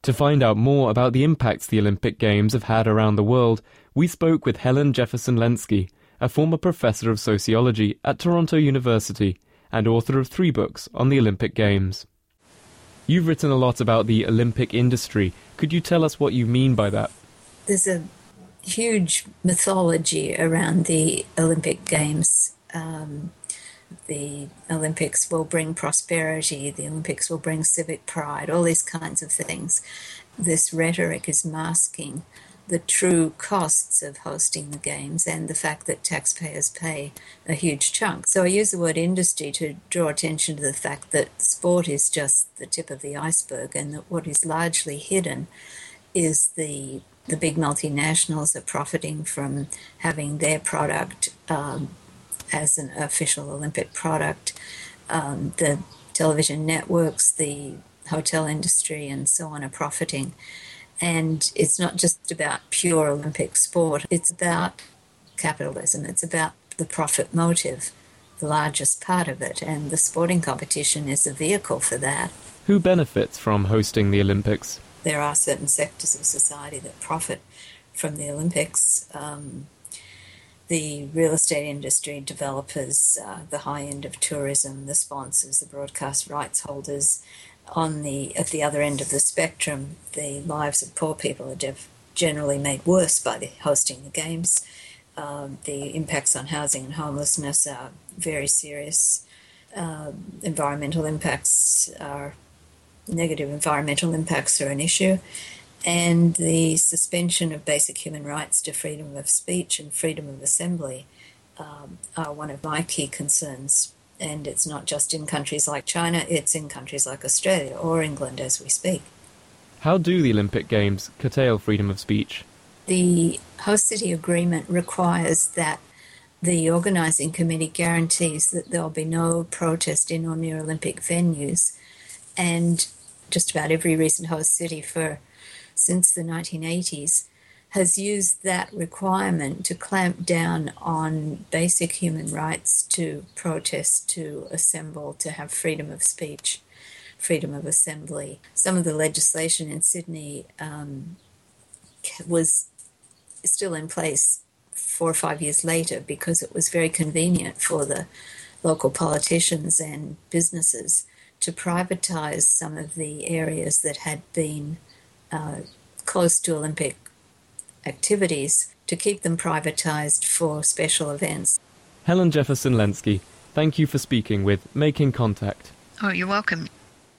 To find out more about the impacts the Olympic Games have had around the world, we spoke with Helen Jefferson-Lenski, a former professor of sociology at Toronto University and author of 3 books on the Olympic Games. You've written a lot about the Olympic industry. Could you tell us what you mean by that? There's a huge mythology around the Olympic Games. The Olympics will bring prosperity, the Olympics will bring civic pride, all these kinds of things. This rhetoric is masking the true costs of hosting the Games and the fact that taxpayers pay a huge chunk. So I use the word industry to draw attention to the fact that sport is just the tip of the iceberg, and that what is largely hidden is the big multinationals are profiting from having their product as an official Olympic product. The television networks, the hotel industry, and so on are profiting. And it's not just about pure Olympic sport. It's about capitalism. It's about the profit motive, the largest part of it. And the sporting competition is a vehicle for that. Who benefits from hosting the Olympics? There are certain sectors of society that profit from the Olympics. The real estate industry, developers, the high end of tourism, the sponsors, the broadcast rights holders. At the other end of the spectrum, the lives of poor people are generally made worse by the hosting the Games. The impacts on housing and homelessness are very serious. Negative environmental impacts are an issue. And the suspension of basic human rights to freedom of speech and freedom of assembly are one of my key concerns. And it's not just in countries like China, it's in countries like Australia or England as we speak. How do the Olympic Games curtail freedom of speech? The host city agreement requires that the organising committee guarantees that there will be no protest in or near Olympic venues. And just about every recent host city since the 1980s has used that requirement to clamp down on basic human rights to protest, to assemble, to have freedom of speech, freedom of assembly. Some of the legislation in Sydney was still in place 4 or 5 years later because it was very convenient for the local politicians and businesses to privatise some of the areas that had been close to Olympic activities, to keep them privatised for special events. Helen Jefferson-Lenski, thank you for speaking with Making Contact. Oh, you're welcome.